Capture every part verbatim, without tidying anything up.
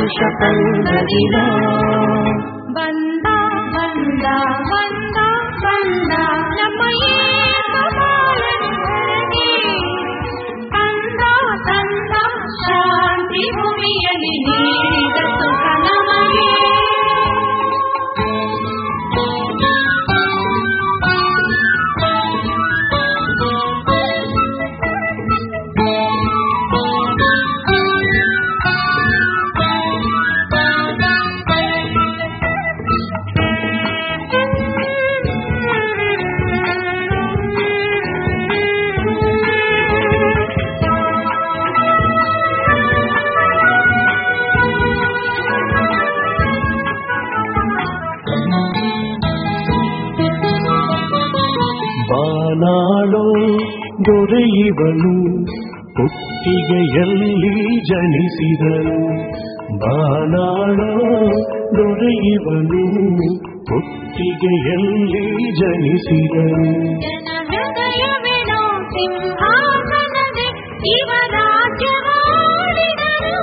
ಹರುಷ ತಂದ ದಿನ. ಬಂದ ಬಂದ ಬಂದ ಬಂದ ನಮ್ಮ ಯೇಸು ಬಾಳನಿಗೆ. ತಂದ ತಂದ ಶಾಂತಿ ಭೂಮಿಯಲ್ಲಿ ನೀಡಿದ ಸುಖ ನಮಗೆ. ಬಾನಾಳೋ ದೊರೆಯುವನು ಹುಟ್ಟಿಗೆಯಲ್ಲಿ ಜನಿಸಿದನು. ಬಾನಾಳೋ ದೊರೆಯುವನು ಹುಟ್ಟಿಗೆಯಲ್ಲಿ ಜನಿಸಿದನು. ಹೃದಯವೇನೋ ಸಿಂಹಾಸನದೆ ಶಿವರಾಜ್ಯವಾಡಿದನು.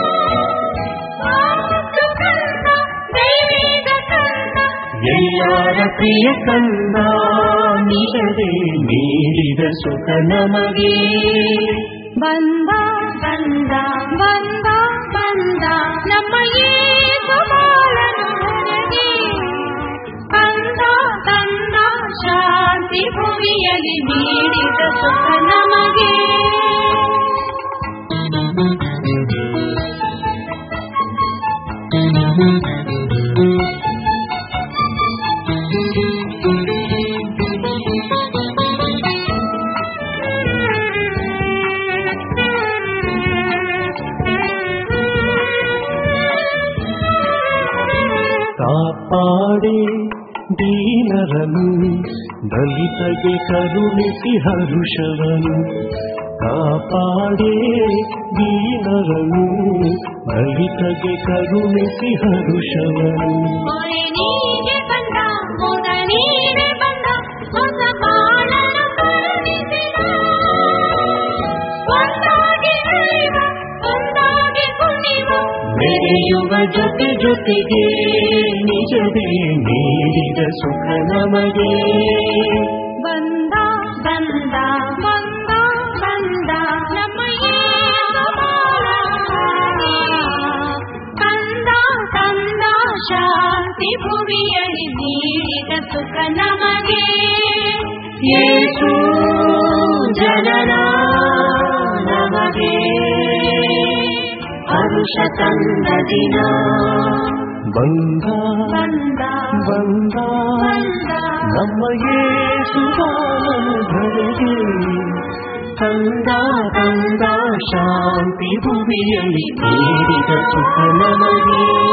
ದೈವಿಕ ಕಂದ ಎಲ್ಲರ ಪ್ರಿಯ ಕಂದ ನೀಡದೆ ನೀಡಿದ ಸುಖ ನಮಗೆ. ಬಂದ ಬಂದ ಬಂದ ಬಂದ ನಮ್ಮ ಯೇಸು ಬಾಳನಿಗೆ. ತಂದ ತಂದ ಶಾಂತಿ ಭೂಮಿಯಲ್ಲಿ ನೀಡಿದ ಸುಖ ನಮಗೆ. ಕಾಪಾಡಿ ದೀನರನು ದಲಿತಗೆ ಕರುಣಿಸಿ ಹರುಷವನು. ಕಾಪಾಡಿ ದೀನರನು ದಲಿತಗೆ ಕರುಣಿಸಿ ಹರುಷವನು. ನೀನೆ ಬಂದ ಮೊದಲೀನೆ ಬಂದ ಹೊಸ ಬಾಳನ್ನು ಕರುಣಿಸಿದ. ಒಂದಾಗಿ ನಡೆಯುವ ಒಂದಾಗಿ ಕುಣಿವ ಬೆರೆಯುವ ಜೊತೆ ಜೊತೆಗೆ ನಿಜವೇ ನೀಡಿದ ಸುಖ ನಮಗೆ. ಬಂದ ಬಂದ ಬಂದ ಬಂದ ನಮ್ಮ ಯೇಸು ಬಾಳನಿಗೆ. ತಂದ ತಂದ ಶಾಂತಿ ಭೂಮಿಯಲ್ಲಿ ನೀಡಿದ ಸುಖ ನಮಗೆ. ಯೇಸು ಜನನ ನಮಗೆ ಹರುಷ ತಂದ ದಿನ. ಬಂದ ಬಂದ ಬಂದ ಬಂದ ನಮ್ಮ ಯೇಸು ಬಾಳನ ಧರೆಗೆ. ತಂದ ತಂದ ಶಾಂತಿ ಭೂಮಿಯಲ್ಲಿ ನೀಡಿದ ಸುಖ ನಮಗೆ.